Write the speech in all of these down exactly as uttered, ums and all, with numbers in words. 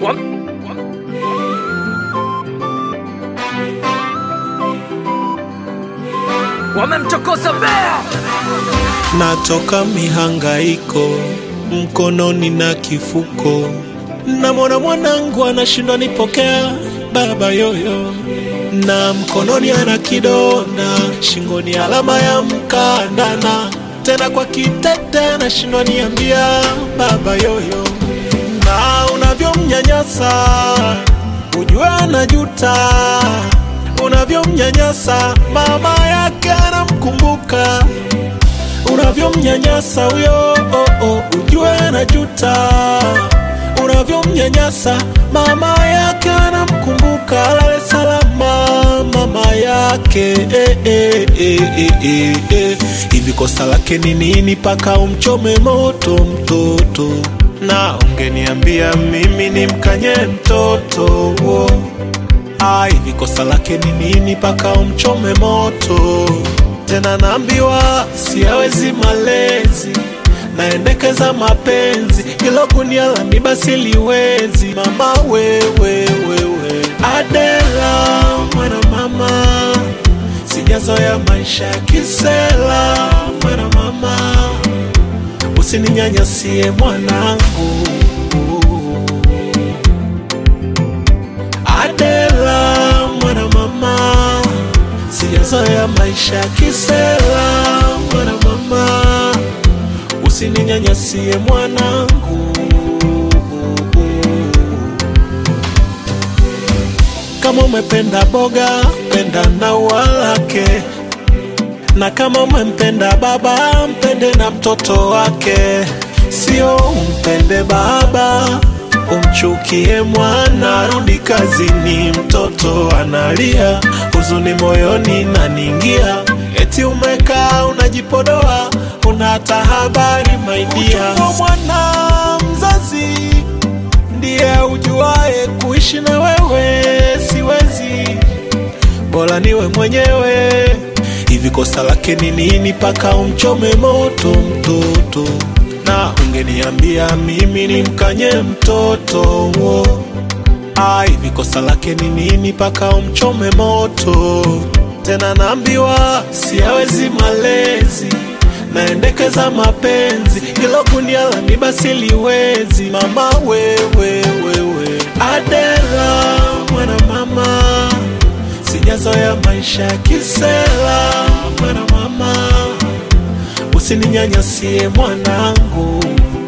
Wamemchokoza Bea. Natoka mihangaiko, mkononi na kifuko, na mwana mwanangu anashindwa nipokea baba yoyo, na mkononi ana kidonda, shingoni alama ya mkandana, tena kwa kitete anashindwa niambia baba yoyo. Na unavyomnyanyasa ujue anajuta, unavyomnyanyasa mama yake anamkumbuka, unavyomnyanyasa huyo oh oh ujue anajuta, unavyomnyanyasa mama yake anamkumbuka. Lale salama mama yake eh, eh, eh, eh, eh, eh. Hivi kosa lake ni nini paka umchome moto mtoto? Na ungeniambia mimi nimkanye mtoto oh. Ah, hivi kosa lake ni nini paka umchome moto? Tena naambiwa siyawezi malezi, naendekeza mapenzi, ilo gunia la miba siliwezi. Mama wewe wewe Adela mwana mama, sijazoea maisha ya kisela. Mwana mama usininyanyasie mwanangu. Adela mwana mama, sijazoea maisha ya kisela. Mwana mama usininyanyasie mwanangu. Kama umependa boga, penda na walake, na kama umempenda baba, mpende na mtoto wake. Sio umpende baba umchukie mwana. Rudi kazini, mtoto analia, huzuni moyoni naningia, eti umekaa unajipodoa, una hata habari maidia. Mwana mzazi ndiye ujuae kuishi na wewe, siwezi, bora niwe mwenyewe. Hivi kosa lake ni nini paka umchome moto mtoto? Na ungeniambia mimi nimkanye mtoto oh. Ah, hivi kosa lake ni nini paka umchome moto? Tena naambiwa siyawezi malezi, naendekeza mapenzi, ilo gunia la miba siliwezi. Mama wewe wewe Adela mwana mama, sijazoea maisha ya kisela. Mwana mama usininyanyasie mwanangu.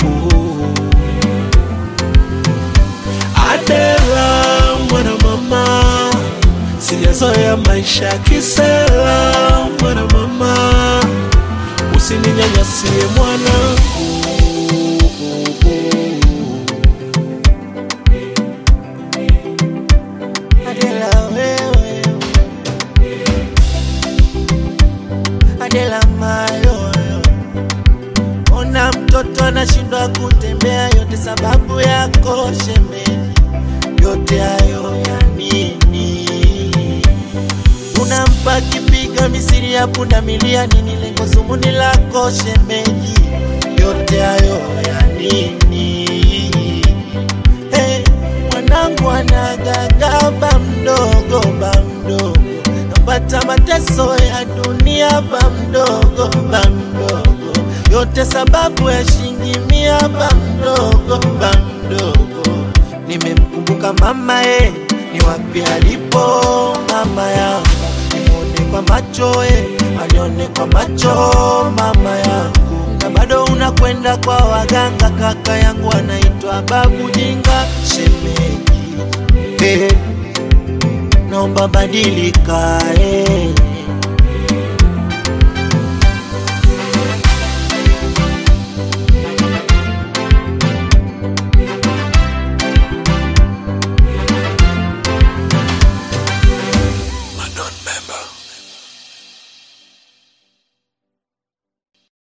Adela mwana mama, sijazoea maisha ya kisela. Mwana mama usininyanyasie mwanangu. Adela wewe, Adela mayo, ona mtoto anashindwa kutembea, yote sababu yako shemeji. Yote hayo ya nini? Unampa kipiga misiri ya punda milia, nini lengo zumuni lako shemeji? Yote hayo ya nini? Hey, mwanangu anagaga ba mdogo ba mdogo, napata mateso ya dunia ba mdogo ba mdogo, yote sababu ya shilingi mia ba mdogo ba mdogo. Nimemkumbuka mama eh, ni wapi alipo mama yangu? Nimuone kwa macho eh, anione kwa macho mama yangu. Na bado unakwenda kwa waganga, kaka yangu anaitwa babu jinga. Shemeji eh, naomba badilika eh.